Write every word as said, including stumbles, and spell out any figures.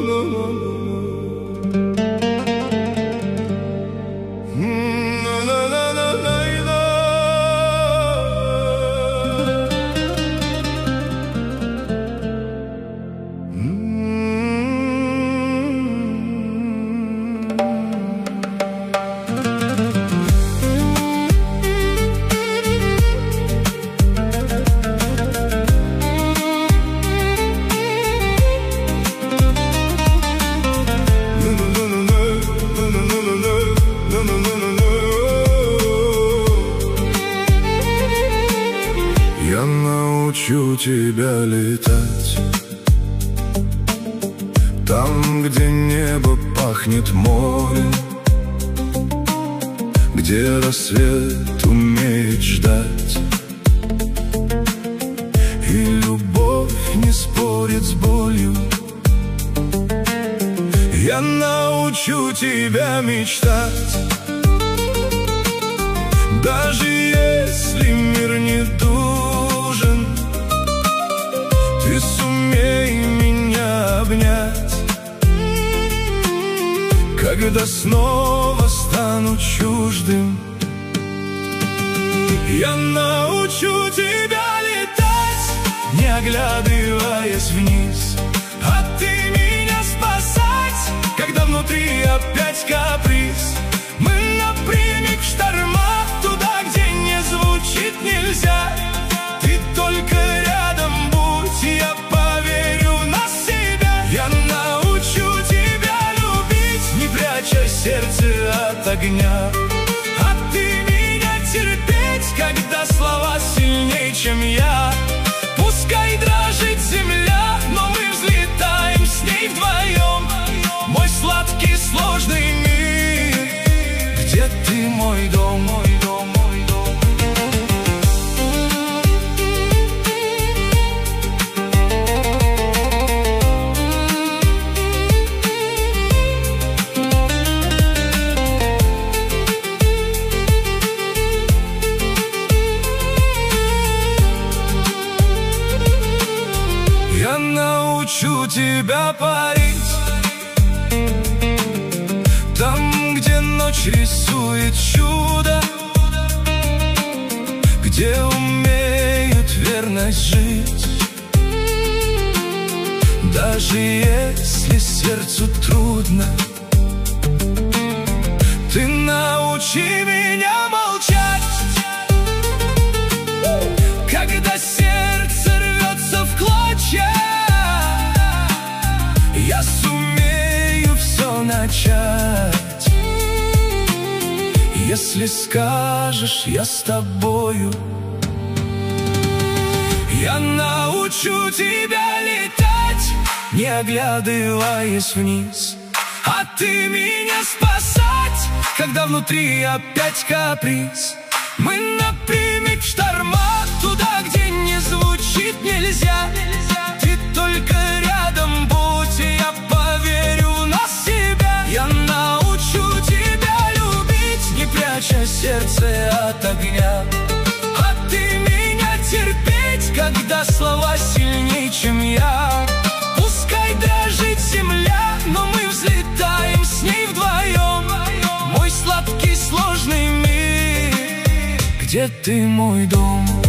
Я научу тебя летать там, где небо пахнет морем, где рассвет умеет ждать, и любовь не спорит с болью. Я научу тебя мечтать, даже если мир не дужен, ты сумей меня обнять, когда снова стану чуждым. Я научу тебя летать, не оглядываясь вниз, а ты меня спасать, когда внутри опять каприз. Мы напрямик в шторма, туда, где не звучит нельзя. Ты только рядом будь, я поверю на себя. Я научу тебя любить, не пряча сердце от огня, а ты меня терпеть, когда слова сильнее, чем я. Пускай дрожит земля, но мы взлетаем с ней вдвоем. Мой сладкий сложный мир, где ты мой дом, мой дом, мой дом. Я научу тебя парить там, где ночь рисует чудо, где умеют верность жить, даже если сердцу трудно. Ты научи меня молчать, когда сердце рвется в клочья. Я сумею все начать, если скажешь, я с тобою. Я научу тебя летать, не оглядываясь вниз, а ты меня спасать, когда внутри опять каприз. Мы напрямик в шторма, туда, где не звучит нельзя. Ты только рядом будь, и я поверю на себя. Я научу тебя любить, не пряча сердце от огня, а ты меня терпеть, когда слова сильнее, чем я. Пускай дрожит земля, но мы взлетаем с ней вдвоем. Мой сладкий сложный мир, где ты мой дом.